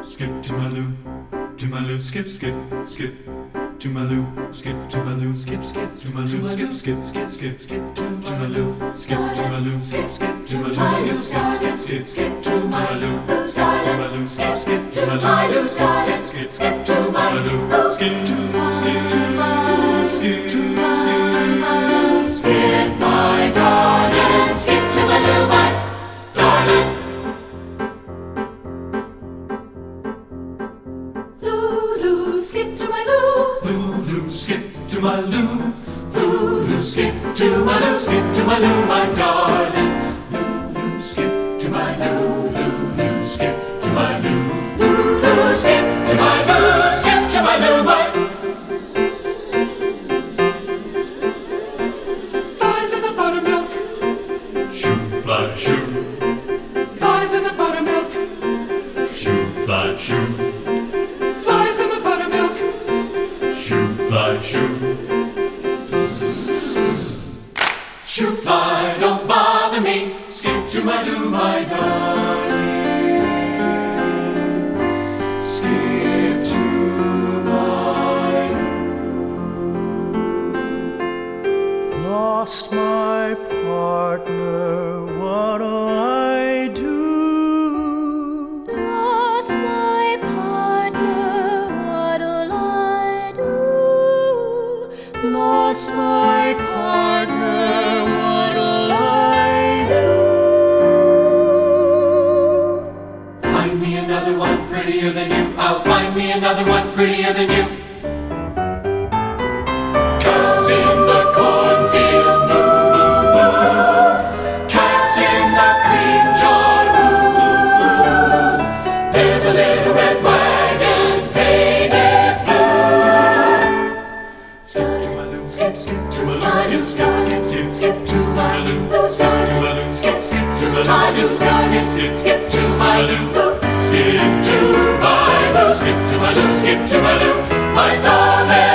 skip to my loo, skip, skip, skip to my loo, skip to my loo, skip, skip to my loo, skip, skip, skip, skip, skip to my loo, skip to my loo, skip, skip to my loo, skip, skip, skip, skip to my loo, skip to my loo, skip, skip to my loo, skip, skip, skip to my loo, skip to my, skip to my, skip to my, skip my darling, skip to my loo, my darling. Skip to my loo, Lulu, skip to my loo, Lulu, skip to my loo, skip to my loo, my darling. Lulu, skip to my loo, Lulu, skip to my loo, Lulu, skip to my loo, skip to my loo, my. Flies in the buttermilk, shoo, fly, shoo. Flies in the buttermilk, shoo, fly, shoo. Fly, shoo. Shoo, fly, don't bother me. Skip to my loo, my darling. Skip to my loo. Lost my partner, what'll I do? lost my partner, what'll I do? Lost my partner, what'll I do? Find me another one prettier than you. I'll find me another one prettier than you. Cows in the cornfield, moo, moo, moo. Cats in the cream jar, moo, moo, moo. There's a little red wagon painted blue. Skip to my loo, skip, skip to my loo, skip, skip, skip, skip to my loo, skip to my loo, skip, skip to my loo, skip, skip, skip to my loo, skip to my loo, skip to my loo, skip to my loo, my darling.